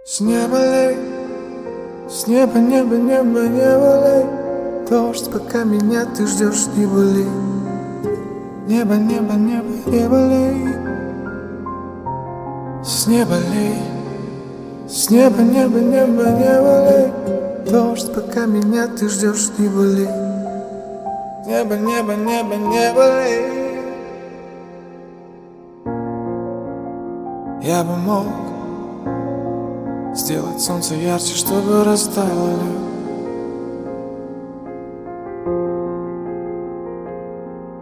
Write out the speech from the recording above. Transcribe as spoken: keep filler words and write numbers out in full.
С неба лей, с неба, неба, неба, неба лей. Дождь, пока меня ты ждешь, не болей. Небо, небо, небо, небо лей. С неба лей, с неба, неба, неба, неба лей. Дождь, пока меня ты ждешь, не болей. Небо, небо, небо, небо лей. Я бы мог сделать солнце ярче, чтобы растаяло лед.